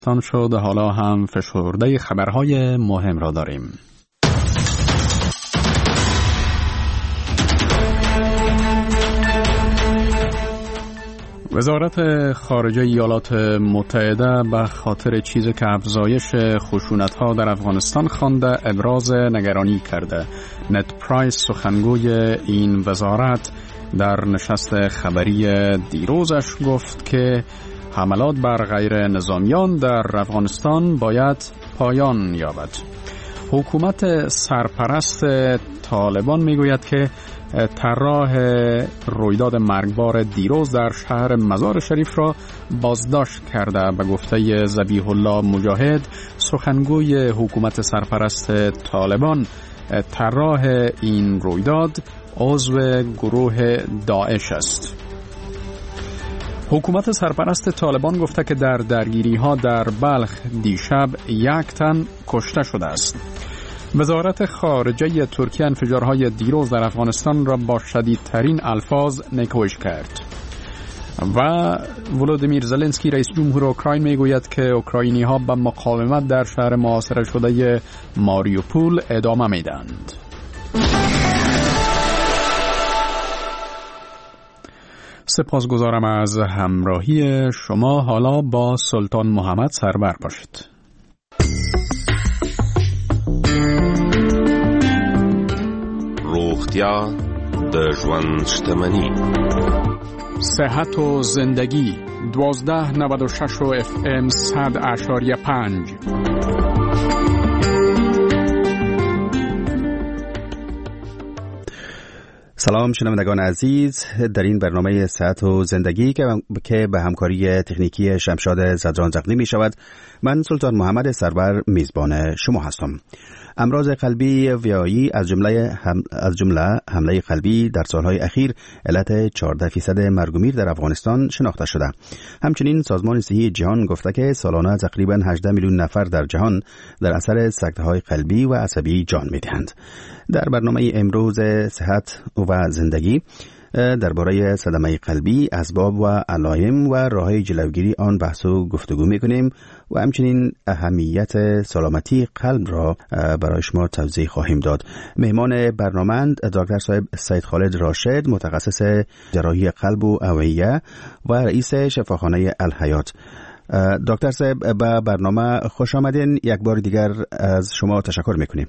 تان شد. حالا هم فشرده خبرهای مهم را داریم. وزارت خارجه ایالات متحده به خاطر چیزی که افزایش خشونت‌ها در افغانستان خوانده ابراز نگرانی کرده. نت پرایس سخنگوی این وزارت در نشست خبری دیروزش گفت که حملات بر غیر نظامیان در افغانستان باید پایان یابد. حکومت سرپرست طالبان میگوید که طراح رویداد مرگبار دیروز در شهر مزار شریف را بازداشت کرده. به گفته ذبیح الله مجاهد سخنگوی حکومت سرپرست طالبان، طراح این رویداد عضو گروه داعش است. حکومت سرپرست طالبان گفته که در درگیری‌ها در بلخ دیشب 1 تن کشته شده است. وزارت خارجه ترکیه انفجارهای دیروز در افغانستان را با شدیدترین الفاظ نیکویش کرد. و ولودیمیر زلنسکی رئیس جمهور اوکراین میگوید که اوکراینی‌ها به مقاومت در شهر محاصره شده ماریوپول ادامه میدهند. سپاسگزارم از همراهی شما. حالا با سلطان محمد سربر باشید. روغتیا د ژوند شتمني. صحت و زندگی 1296 و FM 100.5. سلام شنوندگان عزیز، در این برنامه صحت و زندگی که به همکاری تکنیکی شمشاد زدران تقدیم می شود، من سلطان محمد سربر میزبان شما هستم. امراض قلبی ویایی از جمله حمله قلبی در سالهای اخیر علت 14% مرگ و میر در افغانستان شناخته شده. همچنین سازمان صحی جهان گفته که سالانه تقریبا 18 میلیون نفر در جهان در اثر سکته‌های قلبی و عصبی جان می‌دهند. در برنامه امروز صحت و زندگی درباره صدمه قلبی، اسباب و علائم و راه‌های جلوگیری آن بحث و گفتگو می‌کنیم و همچنین اهمیت سلامتی قلب را برای شما توضیح خواهیم داد. مهمان برنامه دکتر صاحب سید خالد راشد، متخصص جراحی قلب و اوعیه و رئیس شفاخانه الحیات. دکتر صاحب به برنامه خوش آمدین. یک بار دیگر از شما تشکر می‌کنیم.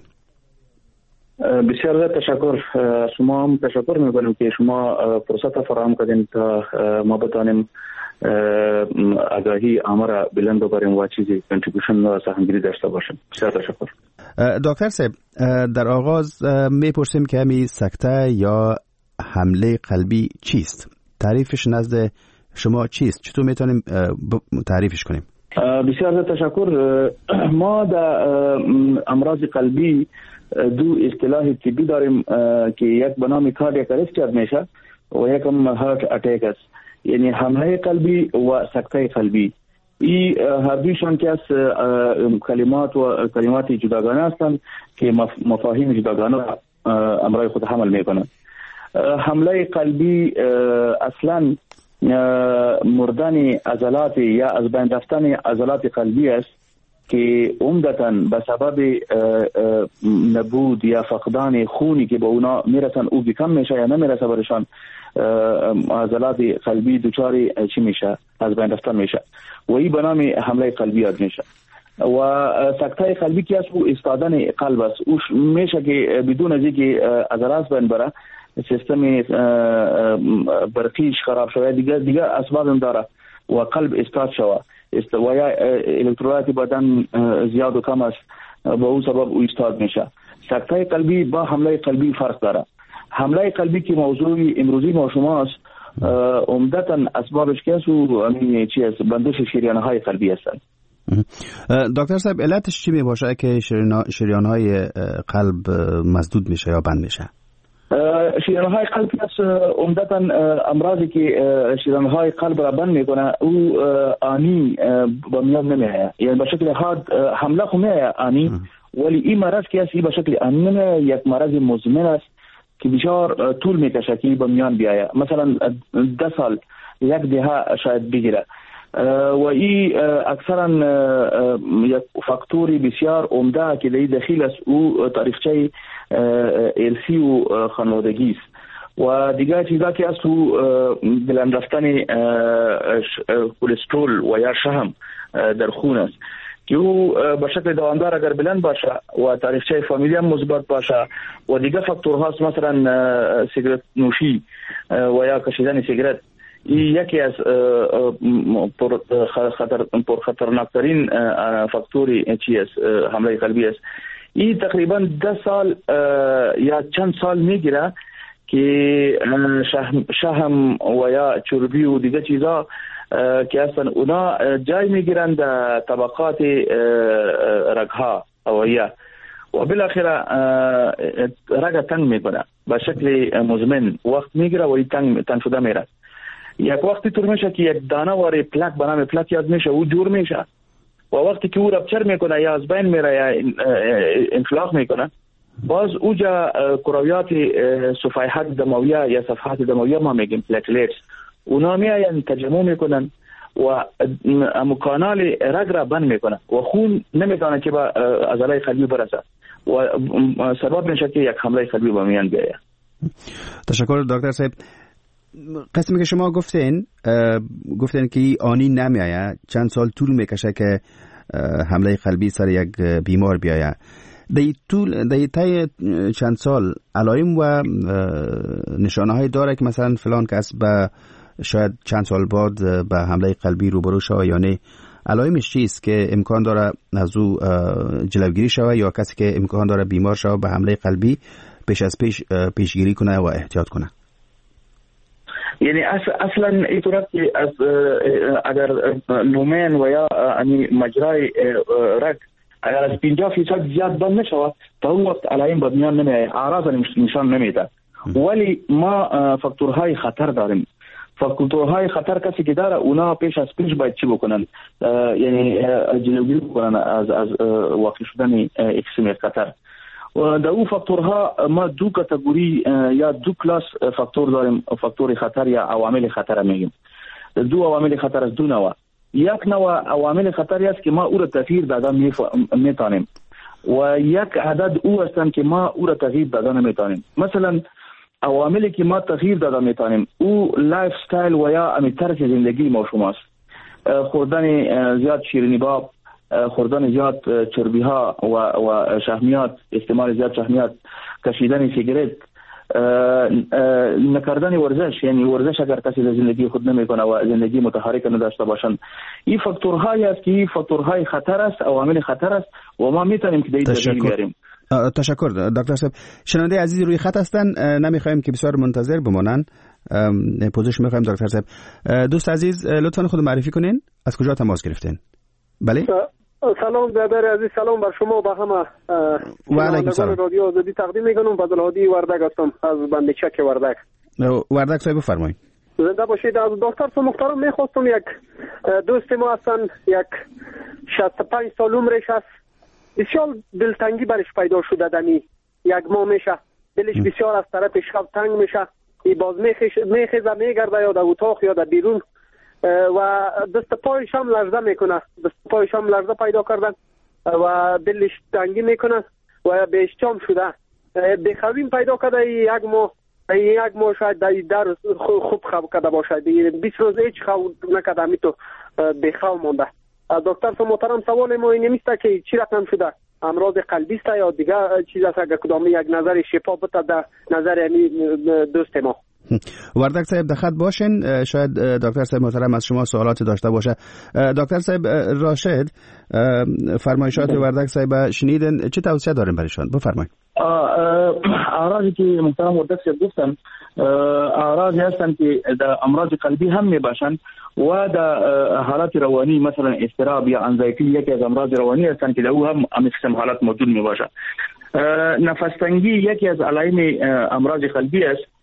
بسیار تشکر. شما هم تشکر میکنم که شما فرصت فراهم کردین تا ما بتانیم آگاهی عامه را بلند ببریم و چیزی کنتریبیوشن و سهمگیری داشته باشیم. بسیار تشکر. دکتر صاحب، در آغاز میپرسیم که همین سکته یا حمله قلبی چیست؟ تعریفش نزد شما چیست؟ چطور میتونیم تعریفش کنیم؟ بسیار تشکر. ما در امراض قلبی دو اصطلاح طبی داریم که یک به نام کاردیاک اریست میشه و یک هم هارت اتاک است، یعنی حمله قلبی و سکته قلبی. این هر دویشان که از کلمات جداگانه هستند که مفاهیم جداگانه امرای خود حمل میکنند. حمله قلبی اصلا مردن عضلات یا از بین رفتن عضلات قلبی است که عمدتاً به سبب نبود یا فقدان خونی که به اونا میرسن او کم میشه یا نمیرسه برشان، عضلات قلبی دچار چی میشه؟ از بین رفتن میشه و این به نام حمله قلبی یاد میشه. و سکته قلبی که است او ایستادن قلب است. او میشه که بدون از اینکه عضلات بین بره، سیستم برقیش خراب شده، دیگه اسباب هم داره و قلب استاد شوه و یا الکترولات بدن زیاد و کم است، به اون سبب او استاد میشه. سکته قلبی با حمله قلبی فرق داره. حمله قلبی که موضوع امروزی ما شماست، عمدتاً اسبابش که است و بندش شریان‌های قلبی هستند. دکتر صاحب، علتش چی می باشه که شریان‌های قلب مسدود میشه یا بند میشه؟ شریان‌های قلب است عمدتاً امراضی که شریان‌های قلب را بند میکنه او آنی به میاد نمیاد، یعنی به شکل حاد حمله خو میاد آنی، ولی این مرض که است به شکل آنی نمیاد، یک مرض مزمن است که بسیار طول میکشه که به میان بیاید. مثلا 10 سال یک دهه شاید بگیره. و این اکثرا یک فاکتوری بسیار عمده که در داخل است او تاریخچه ارثی و خانوادگی است و دیگر چیزا که از تو بلند رفتن کلسترول و یا شهم در خون است که او به شکل دوامدار اگر بلند باشه و تاریخچه فامیلی هم مثبت باشه و دیگر فاکتورهاست مثلا سیگرت نوشی و یا کشیدن سیگرت یکی از پرخطرناکترین فاکتوری چی است حمله قلبی است. این تقریبا 10 سال یا چند سال میگیره که شهم و یا چربی و دیگه چیزا که اصلا اونا جای میگیرن در طبقات رگها هوائیه و بالاخره رگ تنگ میکنه به شکل مزمن وقت میگیره و این تنگ شده میره. یک وقتی طور میشه که یک دانه واری پلاک به نام پلاک یاد میشه او جور میشه و وقتی که او رپچر میکنه یا از بین میره یا انفلاق میکنه باز اوجا کرویات صفحات دمویه یا صفحات دمویه ما میگیم پلاکلیتس اونا میاین تجمع میکنن و کانال رگ را بند میکنه و خون نمیتونه که به عضله قلبی برسه و سبب میشه که یک حمله قلبی به میان بیاید. تشکر دکتر صاحب. قسمی که شما گفتین که آنی نمیایه چند سال طول میکشه که حمله قلبی سر یک بیمار بیایه. در طی چند سال علائم و نشانه های داره که مثلا فلان کس به شاید چند سال بعد به حمله قلبی روبرو شود یا نه؟ علائمش چیست که امکان داره از او جلوگیری شود یا کسی که امکان داره بیمار شود به حمله قلبی پیش از پیشگیری کنه و احتیاط کنه؟ یعنی اصلا اینطور که از اگر لومن و یا مجرای رگ اگر از 50% زیاد بند نشود تا اون وقت علائم به میان نمیاد، اعراض نشان نمیده. ولی ما فاکتورهای خطر داریم. فاکتورهای خطر کسی که داره اونا پیش از پیش باید چی بکنن؟ یعنی جلوگیری بکنن از واقع شدن اکسیم خطر. و در اون فاکتورها ما دو کاتگوری یا دو کلاس فاکتور داریم، فاکتور خطر یا عوامل خطر میگیم. دو عوامل خطر از دو نوع. یک نوع عوامل خطری است که ما او را تغییر دادن میتونیم و یک عدد او هستن که ما او را تغییر دادن نمیتونیم. مثلا عواملی که ما تغییر دادن میتونیم او لایف استایل و یا طرز زندگی ما شماست. خوردن زیاد شیرینی باب، خوردن زیاد چربی ها و شحمیات، استعمال زیاد شحمیات، کشیدن سیگرت، نکردن ورزش، یعنی ورزش اگر کسی در زندگی خود نمیکنه و زندگی متحرک نداشته باشند، این فاکتورهایی است که این فاکتورهای خطر است، عوامل خطر است و ما میتونیم که در این تغییر بیاریم. تشکر دکتر صاحب. شنونده عزیزی روی خط هستن، نمیخوایم که بسیار منتظر بمانن، پوزش میخوایم دکتر صاحب. دوست عزیز لطفا خود معرفی کنین، از کجا تماس گرفتین؟ بله. سلام برادر عزیز، سلام بر شما و به همه. و علیکم سلام. رادیو آزادی تقدیم میکنم. فضل‌هادی وردک هستم از بندچک وردک. وردک صاحب بفرمایید. زنده باشید. از دکتر محترم میخواستم، یک دوست ما هستن، یک 65 سال عمرش است، بسیار دلتنگی برش پیدا شده دمی یک ماه میشه، دلش بسیار از طرف شب تنگ میشه، ای باز میخیزه میگرده یا در اتاق یا در بیرون و دست پایش هم لرزه میکنه، دست پایش هم لرزه پیدا کردن و دلش تنگی میکنه و به اشتیام شده. بخوابیم پیدا کرده یک ماه شاید در خوب خواب کرده باشد، 20 روز هیچ خواب نکرده، می تو بخواب مانده. دکتر محترم سوال ما این نیست که چی رقم شده، امراض قلبی است یا دیگه چیز است؟ اگر کدام یک نظر شفا بده در نظر دوست ما. وردک صاحب در خط باشین، شاید دکتر صاحب محترم از شما سوالاتی داشته باشه. دکتر صاحب راشد، فرمایشات وردک صاحب شنیدن، چه توصیه دارین برایشان؟ بفرمایید. اعراضی که محترم وردک صاحب گفتن اعراضی هستن که در امراض قلبی هم میباشن و در حالات روانی، مثلا اضطراب یا انزایتی یکی از امراض روانی هستن که در او هم قسم حالات موجود میباشه. نفس تنگی یکی از علائم امراض قلبی است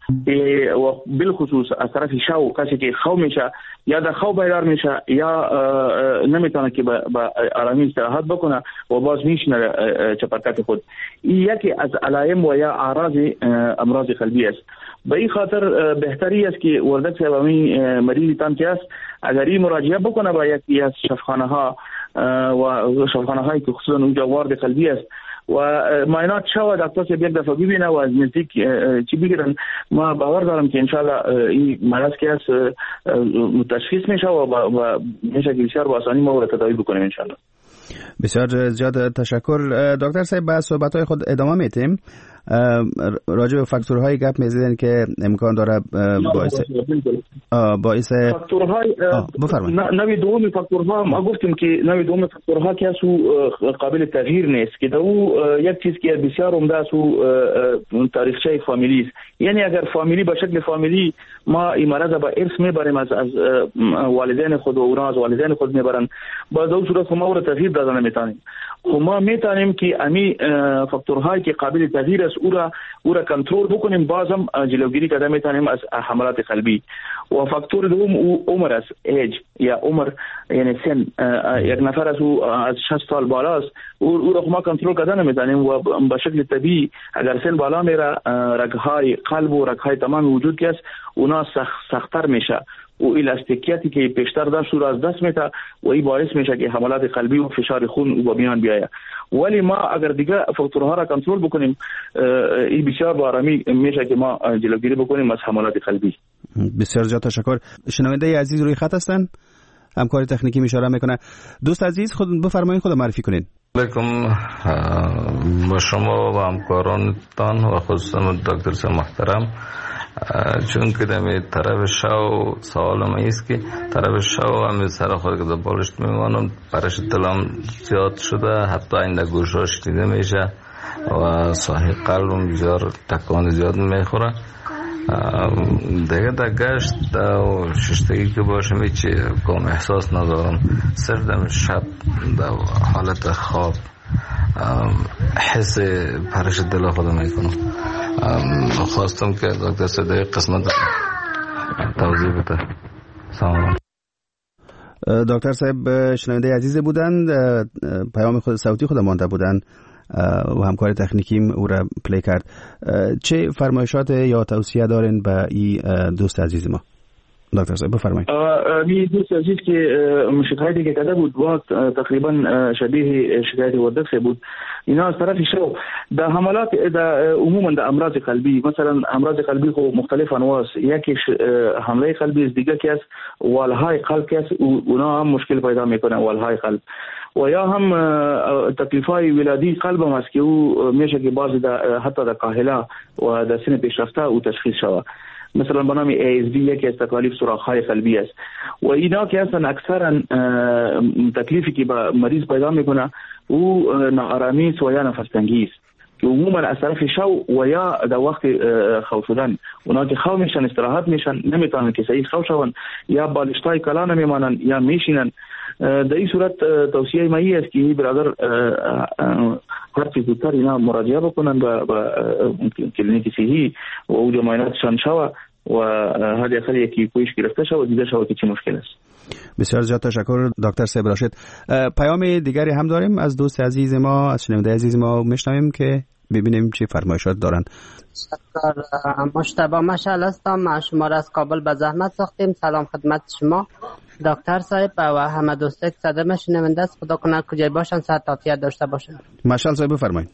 و بالخصوص از طرف شو کسی که خو میشه یا در خو بیدار میشه یا نمیتونه که با آرامی استراحت بکنه و باز میشنه چپرکت خود. یکی از علائم و یا اعراض امراض قلبی است. به این خاطر بهتری است که وردک صاحب مریضی تان که است اگر این مراجعه بکنه با یکی از شفاخانه ها و شفاخانه هایی که خصوصا اونجا وارد قلبی است و معاینات شود دکتر صاحب یک دفعه ببینه و از نزدیک چی بگیرن. ما باور دارم که انشالله این مرض که است تشخیص میشه و میشه که بسیار با آسانی ما رو تداوی بکنیم انشالله. بسیار زیاد تشکر دکتر صاحب. با صحبت‌های خود ادامه میتیم. راجع به فاکتورهای گپ میزدن که امکان داره باعث فاکتورهای نوع دوم فاکتورها ما گفتیم که نوع دوم فاکتورها که اسو قابل تغییر نیست که دو یک چیز که بسیار عمده اسو تاریخچه فامیلی است. یعنی اگر فامیلی به شکل فامیلی ما این مرض با ارث میبریم از والدین خود و اونا از والدین خود میبرن با دو صورت ما رو تغییر دادن نمیتونیم. ما میتونیم که امی فاکتورهایی که قابل تغییر است او را کنترل بکنیم بازم جلوگیری کرده میتونیم از حملات قلبی. و فاکتور دوم عمر است، ایج یا عمر یعنی سن. یک نفر از 60 سال بالاست او را ما کنترل کرده نمیتونیم و به شکل طبیعی اگر سن بالا میره رگهای قلب و رگهای تمام وجود که است اونا سخت‌تر میشه و الاستیکیتی که بیشتر داشت رو از دست میده و این باعث میشه که حملات قلبی و فشار خون و میان بیاید. ولی ما اگر دیگه فاکتورها را کنترل بکنیم این بسیار با آرامی میشه که ما جلوگیری بکنیم از حملات قلبی. بسیار زیاد تشکر. شنونده عزیز روی خط هستن، همکار تکنیکی اشاره میکنه. دوست عزیز خود بفرمایید، خود معرفی کنین. علیکم با شما و همکارانتان و خصوصا دکتر صاحب محترم. چون که دمی طرف شو سوالم ایست که طرف شو همی سر خود که در بالشت میمانم پرش دلم زیاد شده، حتی این در گوشاش دیده میشه و صحیح قلبم بسیار تکان زیاد میخوره. دیگه در گشت و ششتگی که باشم هیچی کم احساس ندارم، صرف دم شب در حالت خواب حس پرش دل خودم میکنم. خواستم که دکتر صدای قسمت توضیح بده. سلام. دکتر صاحب شنونده عزیز بودند، پیام خود صوتی خود مانده بودند و همکار تکنیکیم او را پلی کرد. چه فرمایشات یا توصیه دارین به این دوست عزیز ما؟ دکتر صاحب بفرمایید. این دوست عزیز که شکایتی که کرده بود و تقریبا شبیه شکایت وردک بود، اینا از طرف شو در حملات عموما در امراض قلبی، مثلا امراض قلبی خو مختلف انواع است. یکیش حمله قلبی است، دیگه که است والهای قلب که است، اونا هم مشکل پیدا میکنه والهای قلب. و یا هم تکلیفای ولادی قلب هم است که او میشه که بعضی حتی در کاهله و در سن پیشرفته او تشخیص شود. مثلا به نام ASD یکی از تکالیف سوراخ‌های قلبی است و اینا که اصلا اکثرا تکلیفی که با مریض پیدا میکنه او ناآرامی و یا نفس تنگی است که عموما از طرف شو و یا در وقت خواب شدن اونا که خواب میشن استراحت میشن نمیتونن که صحیح خواب شون یا بالشتای کلا نمیمانن یا میشینن. در این صورت توصیه ما ای است که برادر هر چیز زودتر اینا مراجعه بکنن به کلینیک صحی و اونجا معایناتشان شود و هر اخر یکی کویش گرفته شود و دیده شود که چی مشکل است. بسیار زیاد تشکر دکتر صاحب راشد. پیام دیگری هم داریم از دوست عزیز ما، از شنونده عزیز ما میشنویم که ببینیم چه فرمایشات دارن. مشتبه مشعل هستم، شما را از کابل به زحمت ساختیم. سلام خدمت شما دکتر صاحب و همه دوستان که صدای شنونده است. خدا کنه کجای باشن صحت عافیت داشته باشن. مشعل صاحب بفرمایید.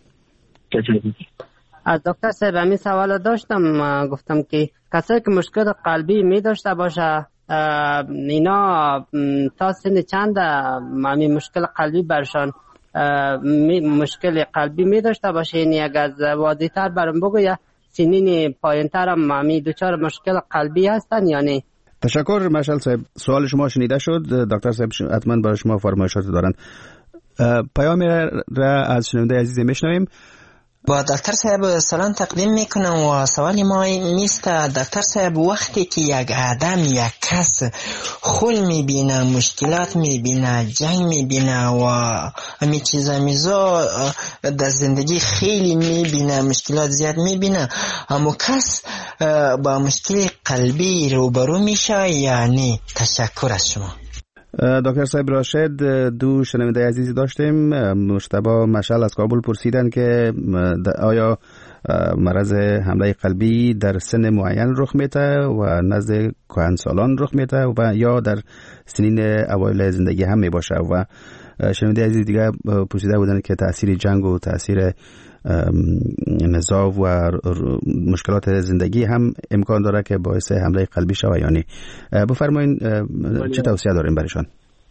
از دکتر صاحب همین سوال داشتم، گفتم که کسایی که مشکل قلبی می داشته باشه اینا تا سن چند همین مشکل قلبی برشان مشکل قلبی می داشته باشه؟ یعنی اگر از واضح تر برام بگو یا سنین پایین تر هم همین دوچار مشکل قلبی هستن یا نه؟ تشکر مشعل صاحب، سوال شما شنیده شد. دکتر صاحب حتما برای شما فرمایشات دارن. پیام را از شنونده عزیز میشنویم. با دکتر صاحب سلام تقدیم میکنم و سوال ما نیست دکتر صاحب وقتی که یک آدم یک کس خول میبینه مشکلات میبینه جنگ میبینه و همین چیزا میزا در زندگی خیلی میبینه مشکلات زیاد میبینه اما کس با مشکل قلبی روبرو میشه یعنی تشکر از شما. دکتر صاحب راشد دو شنونده عزیزی داشتیم. مجتبی مشعل از کابل پرسیدن که آیا مرض حمله قلبی در سن معین رخ میده و نزد کهنسالان رخ میده و یا در سنین اوایل زندگی هم میباشه و شنونده عزیز دیگه پرسیده بودن که تاثیر جنگ و تاثیر نزاع و مشکلات زندگی هم امکان داره که باعث حمله قلبی شود یا نه. بفرمایید چه توصیه دارین برایشان؟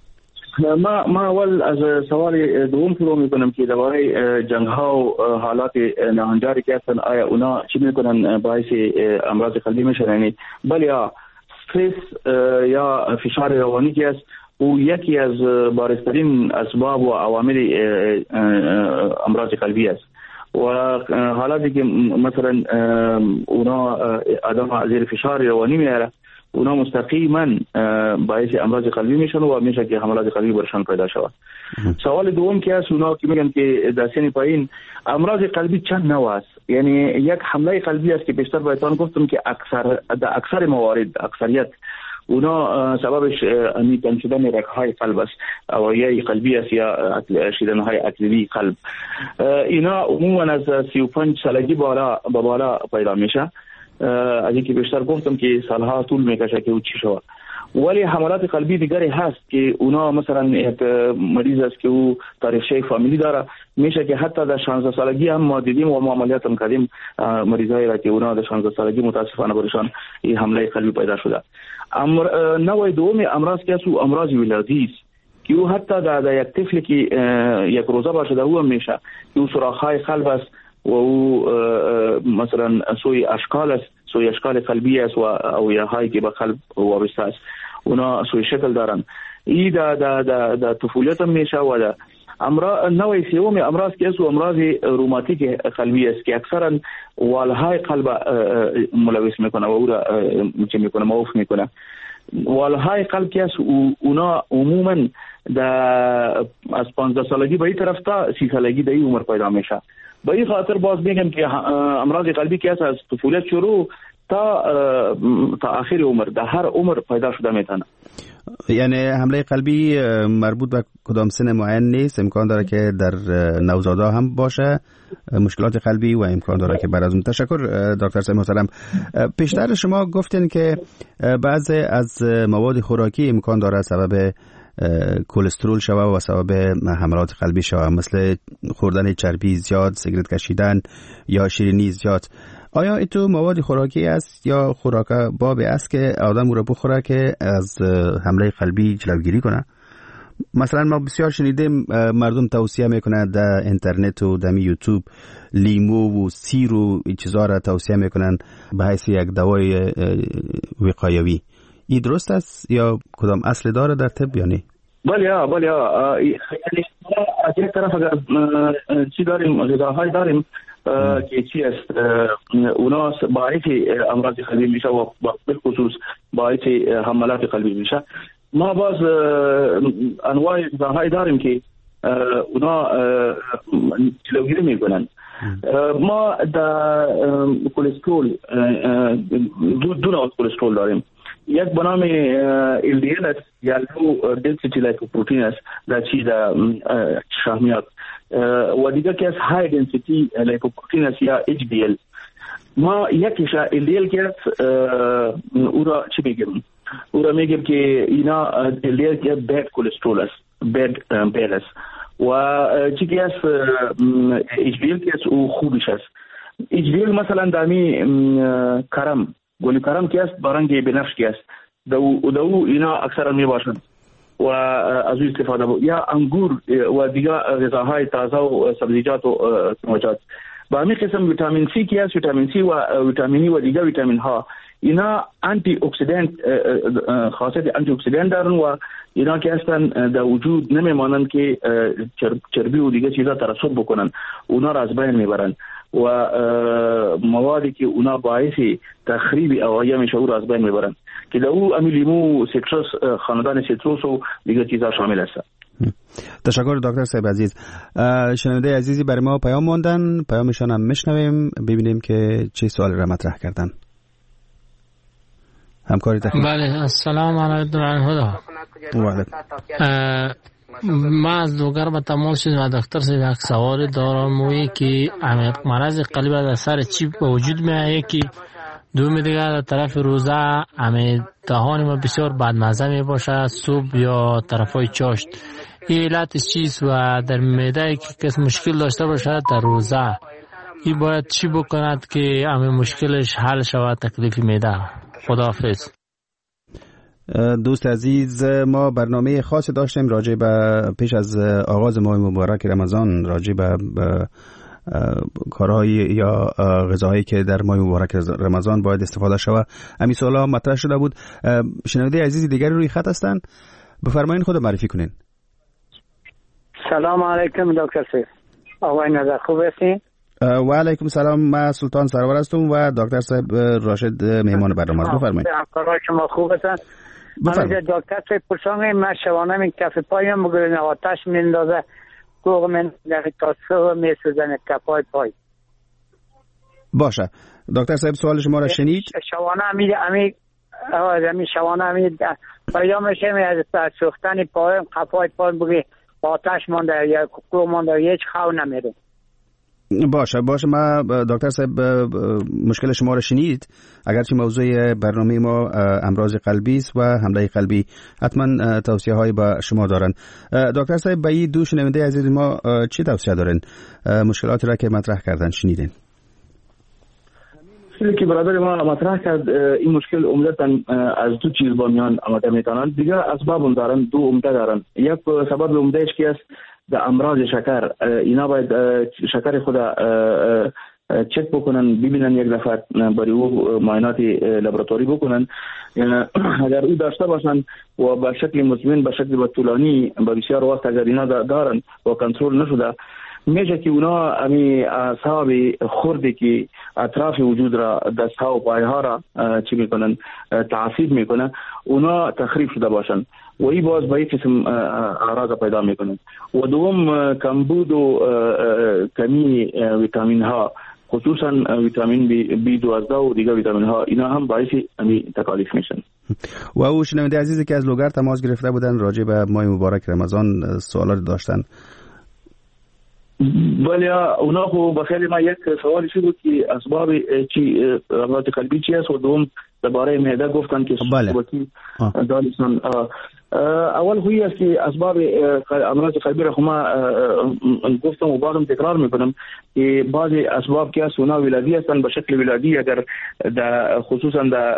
ما اول از سوال دوم شروع میکنم که درباره جنگ ها و حالات ناهنجاری که هستن آیا اونا چی میکنن باعث امراض قلبی میشن؟ یعنی بله یا استرس یا فشار روانی که است او یکی از بارزترین اسباب و عوامل امراض قلبی است و حالاتی که مثلا اونا آدم زیر فشار روانی میاره اونا مستقیما باعث امراض قلبی میشن و میشه که حملات قلبی برشان پیدا شود. سوال دوم که است اونا که میگن که در سن پایین امراض قلبی چند نوع است؟ یعنی یک حمله قلبی است که بیشتر بهتون گفتم که اکثر موارد اکثریت اونا سببش میتن شدن رگ‌های قلب است او یا قلبی است یا شیدن‌های اکلیدی قلب. اینا عموما از 35 سالگی بالا پیدا میشه. از اینکه بیشتر گفتم که سالها طول میکشه که او چی شود. ولی حملات قلبی دیگری هست که اونا مثلا یک مریض است که او تاریخچه فامیلی داره میشه که حتی در 16 سالگی هم ما دیدیم و معاملات هم کردیم مریضایی را که اونا در 16 سالگی متاسفانه برشان این حمله قلبی پیدا شده. نوع دوم امراض که است امراض ولادی است که او حتی در یک طفل که یک روزه باشه او هم میشه که او سوراخ‌های قلب است و او مثلا سوی اشکال قلبی است و اویاهایی که به قلب وابسته است اونا سوی شکل دارن. ای در طفولیت هم میشه و نوع سوم امراض که است امراض روماتیک قلبی است که اکثرا والهای قلب ملوث میکنه و او را چه میکنه موقوف میکنه. والهای قلب که است اونا عموما از 15 سالگی به این طرف تا 30 سالگی در این عمر پیدا میشه. به این خاطر باز میگم که امراض قلبی که از طفولیت شروع تا آخر عمر در هر عمر پیدا شده میتونه. یعنی حمله قلبی مربوط به کدام سن معین نیست، امکان داره که در نوزادا هم باشه مشکلات قلبی و امکان داره که بعد از اون. تشکر دکتر صاحب محترم. پیشتر شما گفتین که بعضی از مواد خوراکی امکان داره سبب کلسترول شوه و سبب حملات قلبی شوه، مثل خوردن چربی زیاد، سیگرت کشیدن یا شیرینی زیاد. آیا ایتو مواد خوراکی است یا خوراک بابی است که آدم رو بخوره که از حمله قلبی جلوگیری کنه؟ مثلا ما بسیار شنیدیم مردم توصیه میکنن در اینترنت و در یوتیوب لیمو و سیر و چیزا را توصیه میکنن به حیث یک دوای وقایوی. این درست است یا کدام اصل داره در طب یا نه؟ بله یعنی از یک طرف اگر چی داریم غذاهای داریم که چی است اونا باعث امراض قلبی میشه و بالخصوص باعث حملات قلبی میشه. ما باز انواع غذاهای داریم که اونا جلوگیری میکنن. ما در کلسترول دو نوع کلسترول داریم. یک به نام LDL است یا لو دنسیتی لیپوپروتین است در چیز شحمیات و دیگر که از های دنسیتی لیپوپروتین است یا HDL. ما یکیش LDL که است او را چی میگیم؟ او را میگیم که اینا LDL که بد کلسترول است، بد است و چی که است HDL که است او خوبش است. HDL مثلا دامی کرم گلی کرم که است برنگ بنفش که است دو اینا اکثرا می باشند و از او استفاده بود یا انگور و دیگر غذاهای تازه و سبزیجات و موجات. با همین قسم ویتامین سی که است، ویتامین سی و ویتامینی و دیگر ویتامین ها اینا آنتی اکسیدنت خاصیت آنتی اکسیدنت دارن و اینا که هستن در وجود نمیمانند که چربی و دیگر چیزا ترسب بکنن، اونا را از بین میبرن و موادی که اونا باعث تخریب اوعیه میشه او را از بین میبرن که در او لیمو، سیتروس، خاندان سیتروس و دیگر چیزها شامل است. تشکر دکتر صاحب عزیز. شنونده عزیزی برای ما پیام ماندن، پیامشان هم میشنویم ببینیم که چه سوال را مطرح کردن. همکاری تکنیک. بله، السلام علیکم و رحمت. من از دوگر به تماس شدم و دکتر صاحب یک سوال دارم مویی که مرض قلبی در سر چی به وجود میآید که دوم دیگر در طرف روزه دهان ما بسیار بدمزه می باشه، صبح یا طرفای چاشت. این علت چیست و در معده که کس مشکل داشته باشه در روزه این باید چی بکند که مشکلش حل شود تکلیف معده؟ خداحافظ. دوست عزیز، ما برنامه خاصی داشتیم راجع به پیش از آغاز ماه مبارک رمضان راجع به کارهایی یا غذاهایی که در ماه مبارک رمضان باید استفاده شود. همین سوالا مطرح شده بود. شنونده عزیزی دیگری روی خط هستند، بفرمایید خود معرفی کنین. سلام علیکم دکتر صاحب. آقای نظر خوب هستین؟ و علیکم سلام. من سلطان سرور هستم و دکتر صاحب راشد مهمان برنامه است. بفرمایید. همکارای شما خوب هستن؟ من دکتر صاحب پرسانم، من شبانه می کف پایم بگیرن آتش میندازه، کوغ من در کاسه میسوزن کفای پای. باشه دکتر صاحب سوال شما را شنید. شبانه امی شبانه امی پیامش از سوختن پایم کفای پای بگی آتش مانده یا کوغ مانده هیچ خو نمیره. باشه ما دکتر صاحب مشکل شما را شنید. اگرچه موضوع برنامه ما امراض قلبی است و حمله قلبی، حتما توصیه هایی با شما دارن. دکتر صاحب به این دو شنونده عزیز ما چی توصیه دارن؟ مشکلاتی را که مطرح کردن شنیدین؟ مشکلی که برادر ما مطرح کرد، این مشکل عمدتاً از دو چیز با میان آمده میتونند. دیگه اسباب دارن، دو عمده دارن. یک سبب عمدهش که است در امراض شکر. اینا باید شکر خود چک بکنن، ببینن یک دفعه برای او معاینات لابراتوری بکنن. اگر او داشته باشن و به شکل مزمن، به شکل طولانی، به بسیار وقت اگر اینا دارن و کنترل نشده، میشه که اونا اصحاب خردی که اطراف وجود را، دستها و پایها را چی میکنن، تعصیب میکنن، اونا تخریب شده باشن و این باز به یک قسم اعراض پیدا میکنن. و دوم کمبود و کمی ویتامین ها، خصوصا ویتامین B12 و دیگر ویتامین ها، اینا هم باعث تکالیف میشن. و او شنونده عزیزی که از لوگر تماس گرفته بودن راجع به ماه مبارک رمضان سوالات داشتن. بله، اونا خو بخیر. ما یک سوالی شد که اسباب چی امراض قلبی چی است و دوم درباره معده گفتن که صحبتی دارستان. اول خویی است که اسباب امراض قلبی را ما گفتم و بعدم تکرار میکنم که بعضی اسباب که است اونا ولادی هستند به شکل ولادی. اگر خصوصا در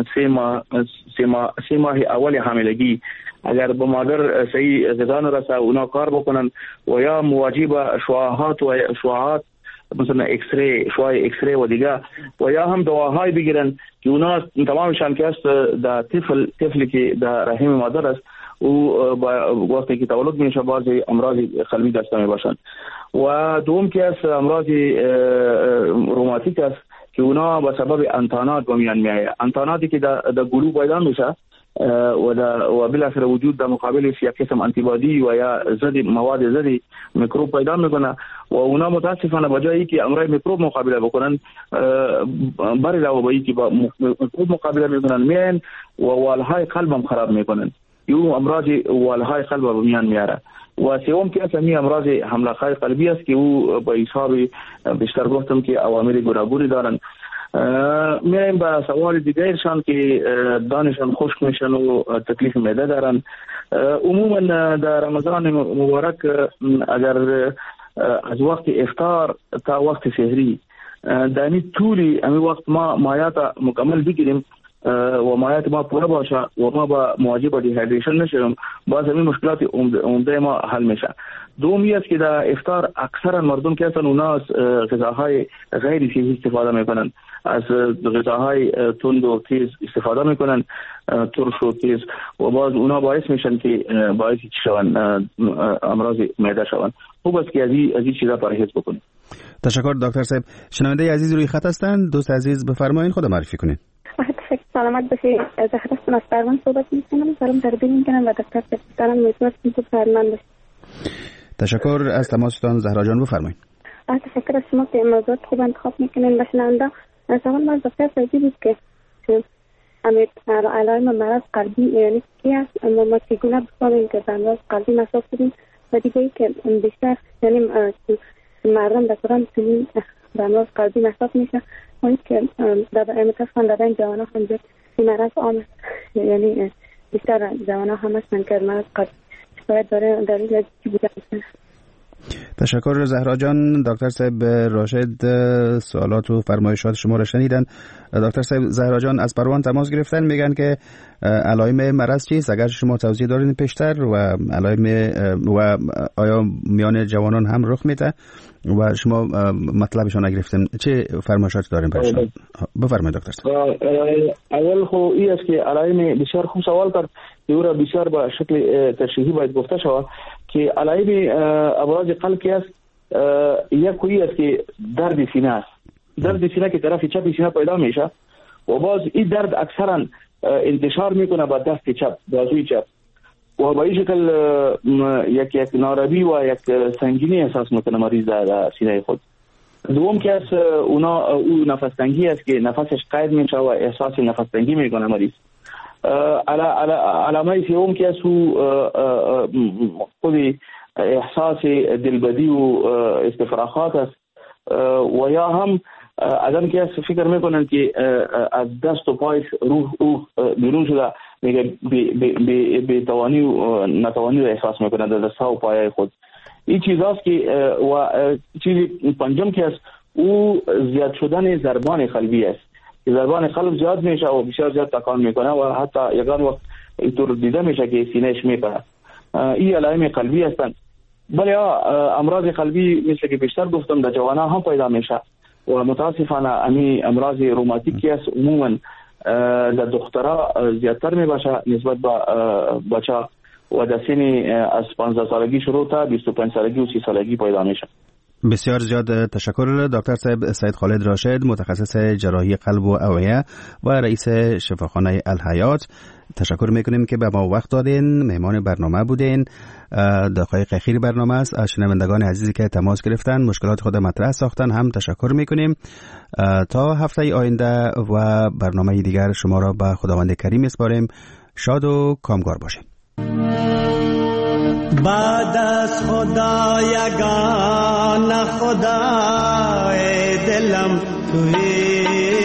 3 ماه اول حاملگی اگر به مادر صحیح غذا نرسه اونا کار بکنن و یا مواجه شعاعات و شعاعات مثلا شعاع ایکس ری و دیگه و یا هم دواهای بگیرن که اونا تمامشان که است در طفلی که در رحم مادر است او وقتی که تولد میشه بعضی امراض قلبی داشته میباشن. و دوم که است امراض روماتیک است که اونا به سبب انتانات به میان میآید. انتاناتی که در گلو پیدا میشه و بالاخره وجود در مقابل یک قسم انتیبادی و یا مواد ضد میکروب پیدا میکنه و اونا متاسفانه بجایی که امراض میکروب مقابله بکنن برای علاوه که با میکروب مقابله میکنن میان و والهای قلب هم خراب میکنن. یو امراض والهای قلب به میان میاره. و سوم که اصلا امراض حمله قلبی است که او به حساب بیشتر گفتم که عوامل گوناگونی دارن. میایم به سوال دیگرشان که دانشان خشک میشن و تکلیف معده دارن. عموما در رمضان مبارک اگر از وقت افطار تا وقت سحری دانی طولی امی وقت ما مایات مکمل بگیریم و مایات ما پوره باشه و ما با مواجه با دیهایدریشن نشیم، باز همین مشکلات عمده ما حل میشه. دومی است که در افطار اکثرا مردم که هستن اونا از غذاهای غیر صحی استفاده میکنن، از غذاهای تند و تیز استفاده میکنن، ترش و تیز، و باز اونا باعث میشن که باعث شون امراض معده شون. خوب است که از این چیزا پرهیز بکنید. تشکر دکتر صاحب. شنونده عزیز روی خط هستند. دوست عزیز بفرمایید، خود معرفی کنید. سلامت باشید. زهرا هستم از پروان صحبت میکنم. سلام تربیت میکنم و دکتر صاحب امیدوارم که فرمان باشید. تشکر از تماستان. زهرا جان بفرمایید. تشکر از شما که موضوعات خوب انتخاب میکنین. بشنونده سوال ما از دکتر صاحب بود که علائم مرض قلبی یعنی چی است؟ ما چگونه بفهمیم که به امراض قلبی مصاب شدیم؟ و دیگه ای که بیشتر یعنی مردم در دوران سنی به امراض قلبی مصاب میشه، اون که متاسفانه در این جوان ها هم این مرض عام است، یعنی بیشتر جوان ها هم هستن که مرض قلبی شاید داره دلیل چی بوده است. تشکر زهرا جان. دکتر صاحب راشد سوالات و فرمایشات شما را شنیدن. دکتر صاحب زهرا جان از پروان تماس گرفتن، میگن که علائم مرض چیست؟ اگر شما توضیح دارین پیشتر، و علائم و آیا میان جوانان هم رخ میده و شما مطلبشون نگرفتن، چه فرمایشاتی دارین برشان؟ بفرمایید دکتر صاحب. اول خو این است که علائم بسیار خوب سوال کرد، یورا بسیار به شکل تشریحی باید گفته شود که علائم امراض قلب که است، یک کوی است که درد سینه است. درد سینه که طرف چپ سینه پیدا میشه و باز این درد اکثرا انتشار میکنه با دست چپ، بازوی چپ، و با این شکل یک ناربی و یک سنگینی احساس میکنه مریض در سینه خود. دوم که است او نفس تنگی است که نفسش قید میشه و احساس نفس تنگی میکنه مریض. علامه سوم که است خود احساس دلبدی و استفراغات است، و یا هم آدم که فکر میکنن که از دست و پای روح بیرون شده، میگه به توانی و نتوانی رو احساس میکنه در دست ها و پای خود. این چیز است که و چیز پنجم که است او زیاد شدن ضربان قلبی است. ضربان قلب زیاد میشه و بسیار زیاد تکان میکنه و حتی یکان وقت اینطور دیده میشه که سینهش میپره. این علائم قلبی هستند. بله امراض قلبی مثل که بیشتر گفتم در جوانان هم پیدا میشه و متاسفانه امی امراض روماتیکی است عموما در دخترها زیادتر میباشه نسبت به بچه و در سن از 15 سالگی شروع تا 25 سالگی و 30 سالگی پیدا میشه. بسیار زیاد تشکر دکتر صاحب. سید خالد راشد، متخصص جراحی قلب و اوعیه و رئیس شفاخانه الحیات، تشکر میکنیم که به ما وقت دادین، مهمان برنامه بودین. دقایق اخیر برنامه است. از شنوندگان عزیزی که تماس گرفتن، مشکلات خود مطرح ساختن هم تشکر میکنیم. تا هفته آینده و برنامه دیگر شما را به خداوند کریم میسپاریم. شاد و کامگار باشید. بعد از خدا یگان خدای دلم توی،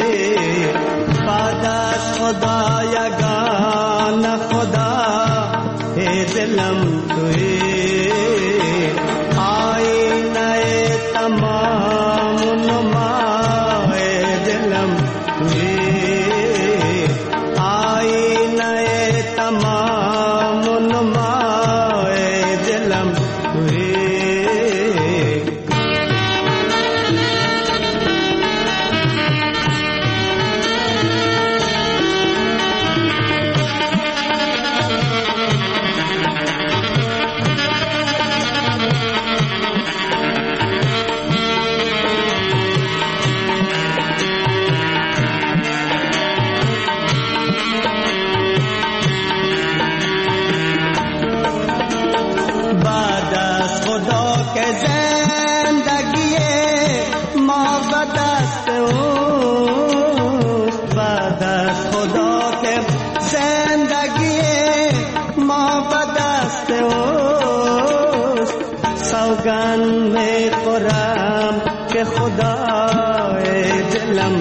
بعد از خدا یگان خدای دلم توی، آینه تمام نمای دلم توی، آینه تمام نمای دلم توی. سوگن میں خورم کہ خدای دلم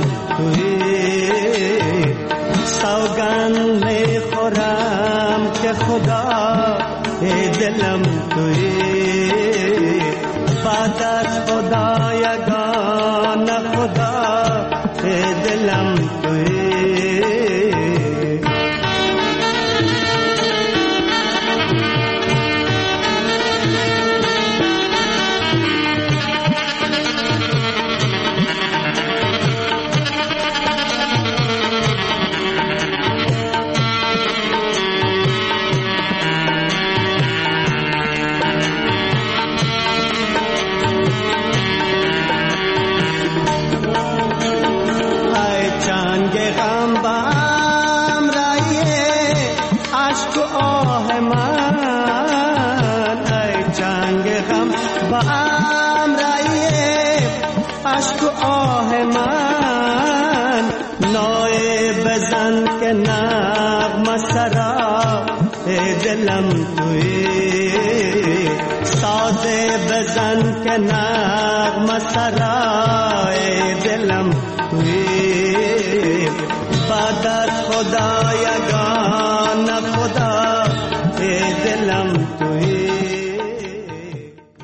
توی، سوگن میں خورم کہ خدای دلم توی، بعد از خدا یگان خدای دلم توی. دلم با امرای عشق و آه من نای بزن که نغمه سرا دلم توی ساز بزن که نغمه سرا دلم توی بعد از خدا یگانه خدا